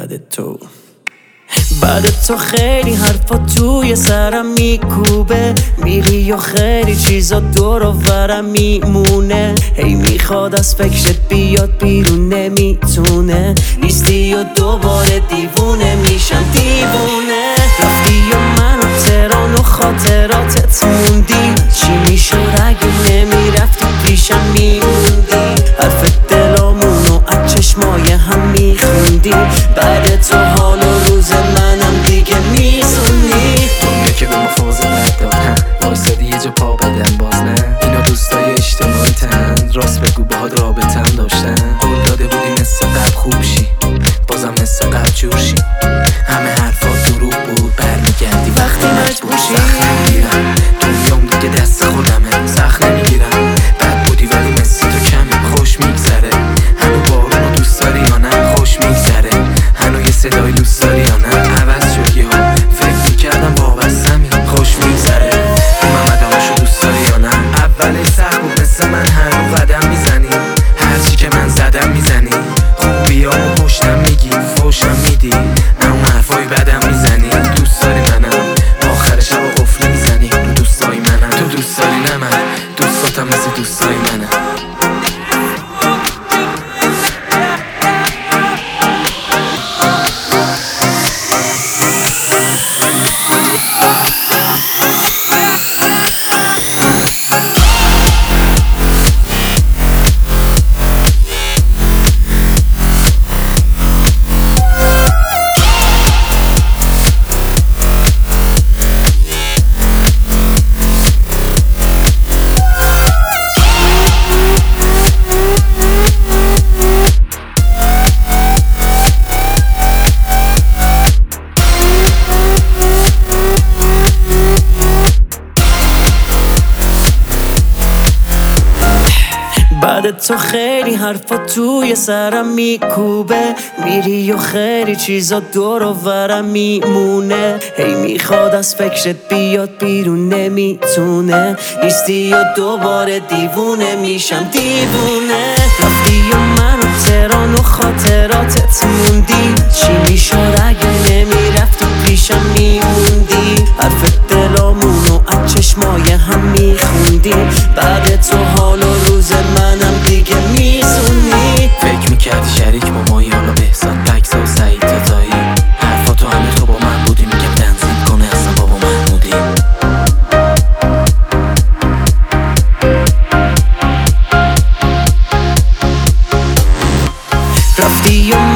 بعد تو خیلی حرفا توی سرم میکوبه، میری و خیلی چیزا دور و برم میمونه. هی میخواد از فکرت بیاد بیرون نمیتونه، نیستی و دوباره دیوونه میشم دیوونه. رفتی و من و تهران و خاطراتت موندی، چی میشد اگه نمیرفتی پیشم میموندی؟ حرف دلامونو از چشمای هم میخوندی، بعد تو حال و روز منم دیگه میسونی. دنیا که به ما فاز ندادن، وایسادی یه جا پا بدن باز نه. اینا دوستای اجتماعی تن، راست بگو باهات رابطم داشتن. قول داده بودی مثل قبل خوب شی، بازم مثل قبل جور شی. همه حرفا دروغ بود، برمیگردی وقتی مجبور شی. سخت نمیگیرم دنیام دیگه دست خودمه، سخت نمیگیرم بد بودی ولی مثل تو کمی خوش میگذره. هنو بارونو دوست داری یا نه؟ خوش میگذره. هنو یه صدای دوست داری یا نه؟ عوض شدی ها، فکر میکردم وابستمی. خوش میگذره محمد آماشو دوست داری یا نه؟ اولش سخت بود مثل من هنو قدم میزنی، هرچی که من زدم میزنی. خوبیامو پشتم میگی، فوشم میدی، اما حرفای بدم میزنی. دوست داری منم، آخر شب و قفل میزنی رو دوستای منم. تو دوست داری نه من، دوستاتم مثل دوستای منم. بعد تو خیلی حرفا توی سرم میکوبه، میری و خیلی چیزا دور و برم میمونه. هی میخواد از فکرت بیاد بیرون نمیتونه، نیستی و دوباره دیوونه میشم دیوونه. رفتی و من و تهران و خاطراتت موندی، چی میشد اگه نمیرفتی پیشم میموندی؟ حرف دلامونو از چشمای هم میخوندی، بعد تو حال و روز منم دیگه میسونی. فکر میکردی شریک با مایی، حالا بهزاد بکسا و سعید تاتایی. حرفا تو همه تو با من بودی، میگم تنظیم کنه اصلا بابا محمودی. رفتی و